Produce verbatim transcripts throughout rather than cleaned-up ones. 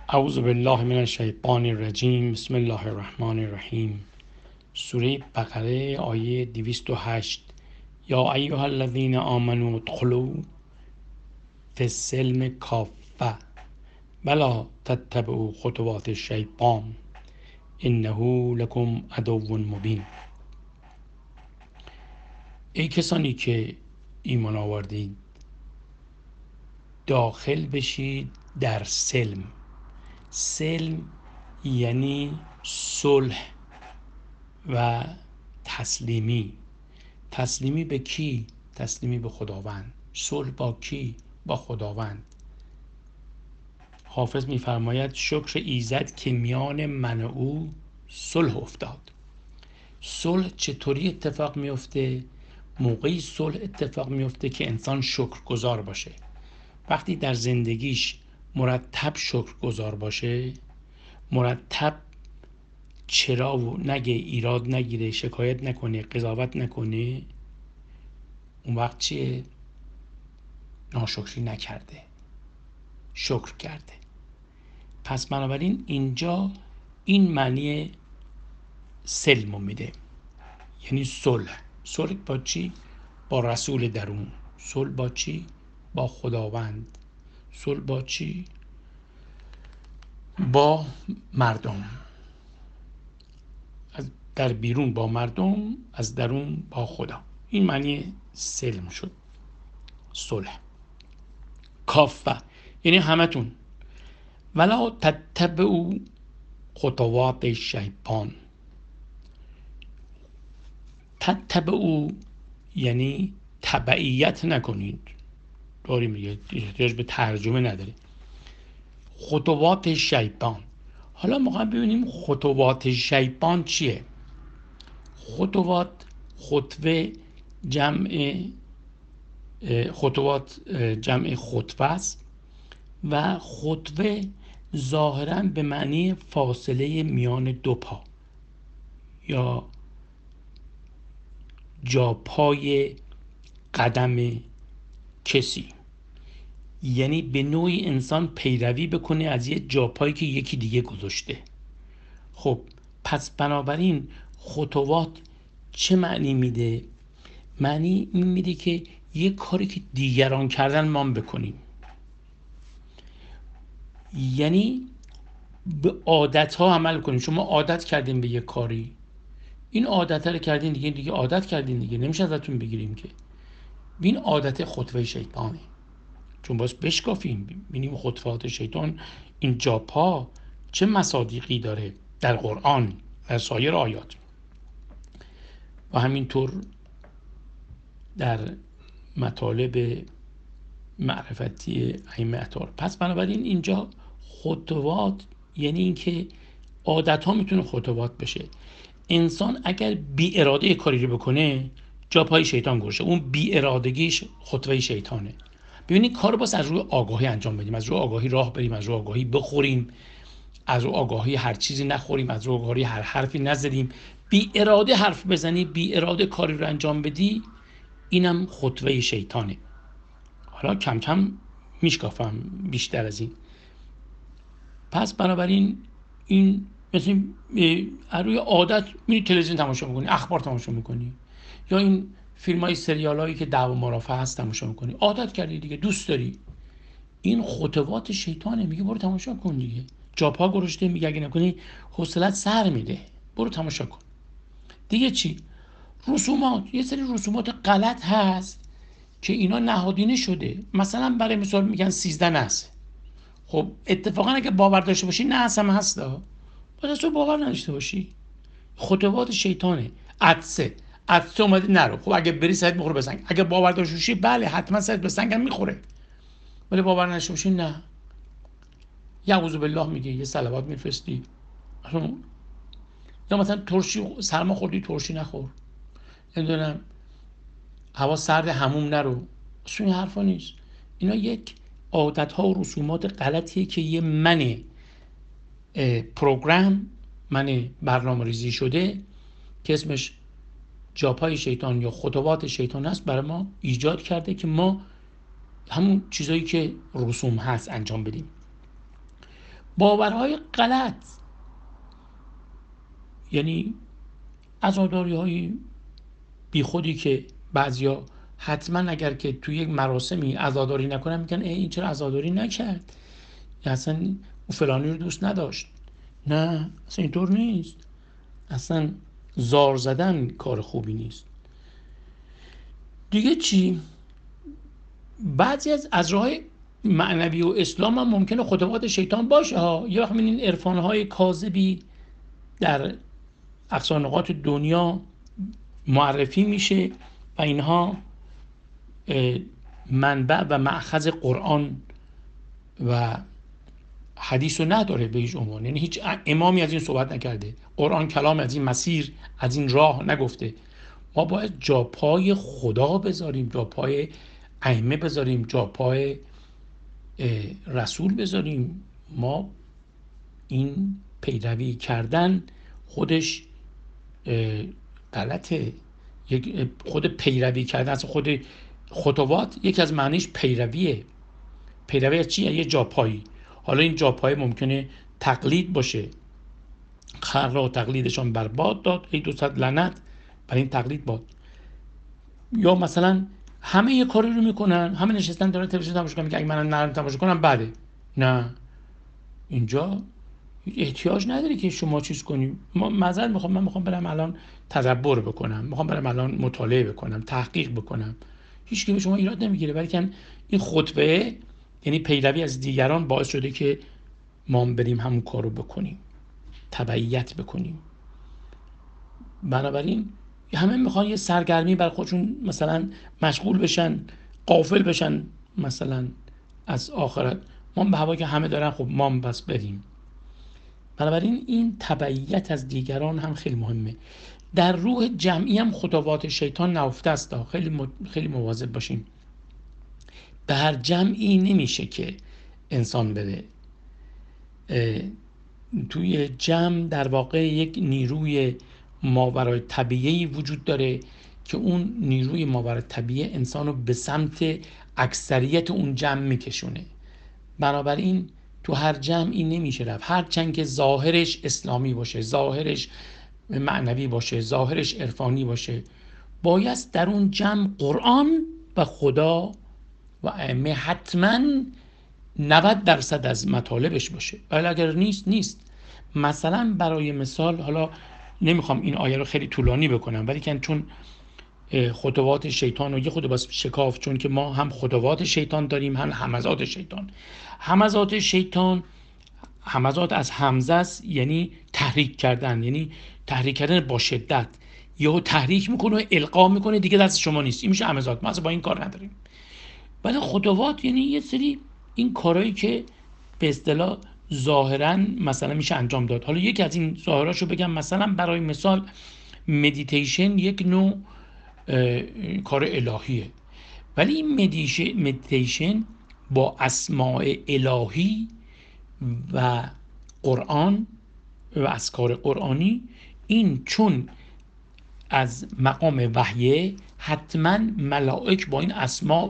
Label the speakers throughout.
Speaker 1: اعوذ بالله من الشیطان الرجیم. بسم الله الرحمن الرحیم. سوره بقره آیه دویست و هشت. یا ایها الذین آمنوا ادخلوا فی السلم کافه ولا تتبعوا خطوات الشیطان انه لکم عدو مبین. ای کسانی که ایمان آوردید، داخل بشید در سلم. سلم یعنی صلح و تسلیمی. تسلیمی به کی؟ تسلیمی به خداوند. صلح با کی؟ با خداوند. حافظ می‌فرماید شکر ایزد که میان من و او صلح افتاد. صلح چطوری اتفاق میفته؟ موقعی صلح اتفاق میفته که انسان شکرگزار باشه. وقتی در زندگیش مرتب شکرگزار باشه، مرتب چرا و نگه، ایراد نگیره، شکایت نکنه، قضاوت نکنه، اون وقت چیه؟ ناشکری نکرده، شکر کرده. پس بنابراین اینجا این معنی سلمو میده، یعنی صلح. صلح با چی؟ با رسول درون. صلح با چی؟ با خداوند. صلح با چی؟ با مردم. از در بیرون با مردم، از درون با خدا. این معنی سلم شد، صلح. کافه یعنی همتون. ولا تتبعوا خطوات شیطان. تتبعوا یعنی تبعیت نکنید. داریم میگه، احتیاج به ترجمه نداره. خطوات شیطان. حالا ما ببینیم خطوات شیطان چیه. خطوات، خطوه جمع خطوات جمع خطوه است و خطوه ظاهراً به معنی فاصله میان دو پا یا جاپای قدم کسی، یعنی به نوعی انسان پیروی بکنه از یه جاپایی که یکی دیگه گذاشته. خب پس بنابراین خطوات چه معنی میده؟ معنی این میده که یه کاری که دیگران کردن ما هم بکنیم. یعنی به عادت ها عمل کنیم. شما عادت کردین به یه کاری، این عادت رو کردین دیگه دیگه عادت کردین دیگه، نمیشه ازتون بگیریم که. این عادت خطوه شیطانه، چون باز بشکافیم ببینیم خطوات شیطان این جاپا چه مصادیقی داره در قرآن و سایر آیات و همینطور در مطالب معرفتی ائمه اطهار. پس بنابراین اینجا خطوات یعنی اینکه عادت ها میتونه خطوات بشه. انسان اگر بی اراده کاری رو بکنه، جاپای شیطان گوشه، اون بی ارادگیش خطوه شیطانه. ببینید کارو باز از روی آگاهی انجام بدیم، از روی آگاهی راه بریم، از روی آگاهی بخوریم، از روی آگاهی هر چیزی نخوریم، از روی آگاهی هر حرفی نزدیم. بی اراده حرف بزنی، بی اراده کاری رو انجام بدی، اینم خطوه شیطانه. حالا کم کم میشکافم بیشتر از این. پس بنابراین این مثل از روی عادت میری تلویزیون تماشا میکنی، اخبار تماشا میکنی، یا این فیلم های سریال هایی که دعوا مرافعه هست تماشا میکنی، عادت کردی دیگه، دوست داری. این خطوات شیطانه، میگه برو تماشا کن دیگه. جاپا گرشته، میگه اگه نکنی حوصلت سر میره، برو تماشا کن. دیگه چی؟ رسومات، یه سری رسومات غلط هست که اینا نهادینه شده. مثلا برای مثال میگن سیزده نسل. خب اتفاقا اگه باور داشته باشی نحس هم هست، باید تو باور نداشته باشی. خطوات شیطانه. عدسه عدسه اومده نرو. خب اگه بری سرت میخوره به سنگ. اگه باور داشته باشی بله حتما سرت به سنگ هم میخوره، ولی باور نداشته باشی نه. یعوذ بالله میگه یه صلوات میفرستی، یا مثلا ترشی سرما خوردی ترشی نخور، نمیدونم هوا سرد حموم نرو. اصلا این حرفا نیست. اینا یک عادت ها و رسومات غلطیه که یه من پروگرام، من برنامه ریزی شده که اسمش جاپای شیطان یا خطوات شیطان است، برای ما ایجاد کرده که ما همون چیزایی که رسوم هست انجام بدیم. باورهای غلط، یعنی عزاداری های بی خودی که بعضیا حتما اگر که توی یک مراسمی عزاداری نکنن میگن این چرا عزاداری نکرد، اصلا اون فلانی رو دوست نداشت. نه، اصلا اینطور نیست. اصلا زار زدن کار خوبی نیست. دیگه چی؟ بعضی از از راه معنوی و اسلام هم ممکنه خطوات شیطان باشه ها. یه وقت می‌بینین عرفان‌های کاذبی در اقصا نقاط دنیا معرفی میشه و اینها منبع و مأخذ قرآن و حدیث رو نداره به هیچ عنوان. یعنی هیچ امامی از این صحبت نکرده، قرآن کلام از این مسیر، از این راه نگفته. ما باید جا پای خدا بذاریم، جا پای ائمه بذاریم، جا پای رسول بذاریم. ما این پیروی کردن خودش غلطه. خود پیروی کردن، از خود خطوات یکی از معنیش پیرویه. پیروی از چیه؟ یه جاپایی. حالا این جاپایی ممکنه تقلید باشه، خر را تقلیدشان برباد داد، ای دوصد لعنت برای این تقلید باد. یا مثلا همه یه کاری رو میکنن، همه نشستن دارن تلویزیون تماشا میکنن، میگه اگه من نرم تماشا کنم بده. نه، اینجا احتیاج نداره که شما چیز کنیم. ما معذرت میخوام، من میخوام برم الان تدبر بکنم، میخوام برم الان مطالعه بکنم، تحقیق بکنم. هیچ کی به شما ایراد نمیگیره، ولی این خطبه یعنی پیروی از دیگران باعث شده که ما بریم همون کارو بکنیم، تبعیت بکنیم. بنابراین همه میخوان یه سرگرمی بر خودشون مثلا مشغول بشن، غافل بشن مثلا از آخرت. ما به هوا که همه دارن، خب ما هم بس بریم. بنابراین این تبعیت از دیگران هم خیلی مهمه. در روح جمعی هم خطوات شیطان نهفته است. خیلی خیلی مواظب باشیم. به هر جمعی نمیشه که انسان بره. توی جمع در واقع یک نیروی ماورای طبیعی وجود داره که اون نیروی ماورای طبیعی انسانو به سمت اکثریت اون جمع میکشونه. بنابراین تو هر جمعی نمیشه رفت، هرچند که ظاهرش اسلامی باشه، ظاهرش معنوی باشه، ظاهرش عرفانی باشه، باید در اون جمع قرآن و خدا و ائمه حتما نود درصد از مطالبش باشه، ولی اگر نیست نیست. مثلا برای مثال، حالا نمیخوام این آیه رو خیلی طولانی بکنم، ولی که چون خطوات شیطان و یه خود باز شکاف، چون که ما هم خطوات شیطان داریم هم همزات شیطان. همزات شیطان، همزات از همزه است، یعنی تحریک کردن، یعنی تحریک کردن با شدت. یهو تحریک میکنه و القا میکنه، دیگه دست شما نیست. این میشه همزات. ما اصلا با این کار نداریم. ولی خطوات یعنی یه سری این کارهایی که به اصطلاح ظاهراً مثلا میشه انجام داد. حالا یکی از این ظاهراشو بگم، مثلا برای مثال مدیتیشن یک نوع کار الهیه، ولی این مدیتیشن با اسماء الهی و قرآن و اذکار قرآنی، این چون از مقام وحیه، حتما ملائک با این اسما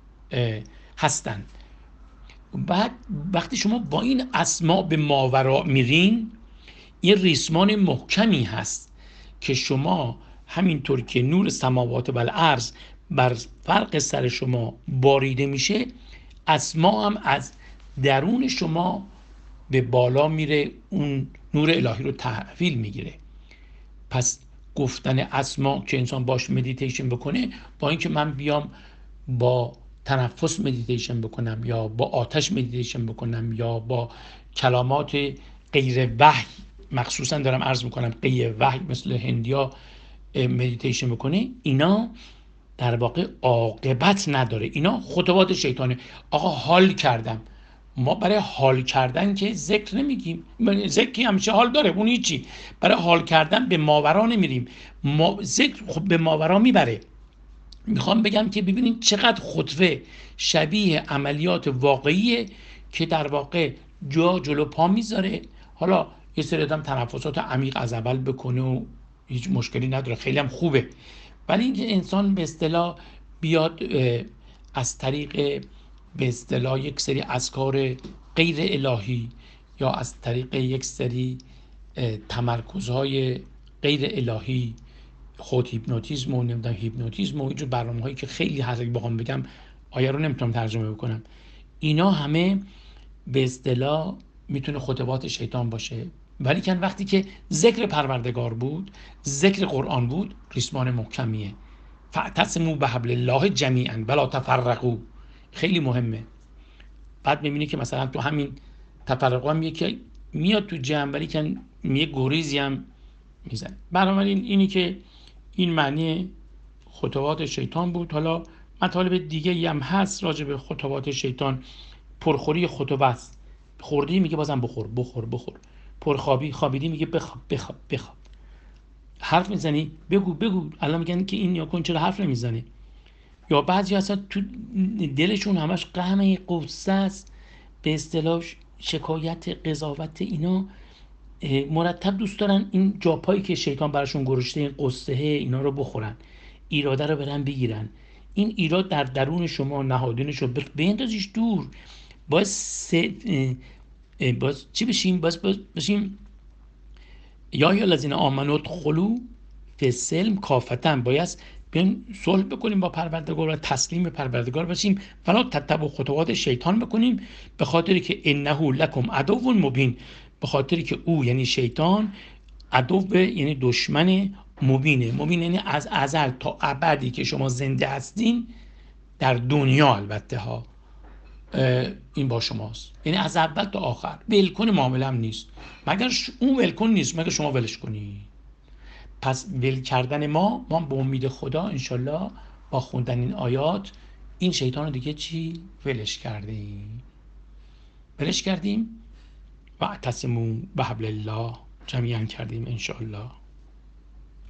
Speaker 1: هستن. بعد وقتی شما با این اسما به ماورا میرین، یه ریسمان محکمی هست که شما همینطور که نور سماوات و الارض بر فرق سر شما باریده میشه، اسما هم از درون شما به بالا میره، اون نور الهی رو تحویل میگیره. پس گفتن اسما که انسان باش مدیتیشن بکنه، با اینکه من بیام با تنفس مدیتیشن بکنم یا با آتش مدیتیشن بکنم یا با کلمات غیر وحی، مخصوصا دارم عرض میکنم غیر وحی مثل هندیا مدیتیشن بکنه، اینا در واقع عاقبت نداره. اینا خطوات شیطانه. آقا حال کردم، ما برای حال کردن که ذکر نمیگیم. ذکر همیشه حال داره، اون هیچی. برای حال کردن به ماورا نمیریم. ما ذکر خب به ماورا میبره. میخوام بگم که ببینید چقدر خطوه شبیه عملیات واقعیه که در واقع جا جلو پا میذاره. حالا یه سری آدم تنفسات عمیق از اول بکنه و هیچ مشکلی نداره، خیلی هم خوبه. ولی اینکه انسان به اصطلاح بیاد از طریق به اصطلاح یک سری اذکار غیر الهی یا از طریق یک سری تمرکزهای غیر الهی، خود هیپنوتیزم و نمیدونم هیپنوتیزم و اینجور برنامه هایی که خیلی هر بخوام بگم آیه رو نمیتونم ترجمه بکنم، اینا همه به اصطلاح میتونه خطوات شیطان باشه. ولی کن وقتی که ذکر پروردگار بود، ذکر قرآن بود، ریسمان محکمیه. فاعتصموا بحبل الله جمیعا ولا تفرقوا. خیلی مهمه. بعد میبینی که مثلا تو همین تفرقا هم یکی میاد تو جمع، ولی کن یه گریزی هم میزنه. بنابراین اینی که این معنی خطوات شیطان بود. حالا مطالب دیگه هم هست راجع به خطوات شیطان. پرخوری خطوات، خوردی میگه بازم بخور بخور بخور. پرخوابی خوابیدی میگه بخواب بخواب بخواب. حرف میزنی بگو بگو. الان میگن که این یا کن چرا حرف نمیزنی. یا بعضی اصلا تو دلشون همش غم قصه است، به اصطلاح شکایت قضاوت، اینا مرتب دوست دارن این جاپایی که شیطان براشون گذاشته این قصه اینا رو بخورن، ایراده رو برن بگیرن. این ایراد در درون شما نهادینش رو بندازیش دور. باید باید چی بشیم؟ باید بشیم یا یا الذین آمنوا ادخلوا فی السلم کافة. باید بیایم صلح بکنیم با پروردگار و تسلیم پروردگار بشیم. فلا تتبعوا خطوات شیطان بکنیم، به خاطری که انه لکم عدو مبین. به خاطری که او یعنی شیطان عدو یعنی دشمن مبینه. مبین یعنی از ازل تا ابدی که شما زنده هستین در دنیا، البته ها، این با شماست. یعنی از اول تا آخر ولکن معامله هم نیست، مگر اون ولکن نیست مگر شما ولش کنی. پس ول کردن ما ما به امید خدا انشالله با خوندن این آیات این شیطان رو دیگه چی؟ ولش کردیم ولش کردیم و اعتصموا بحبل الله جمیعا کردیم انشالله.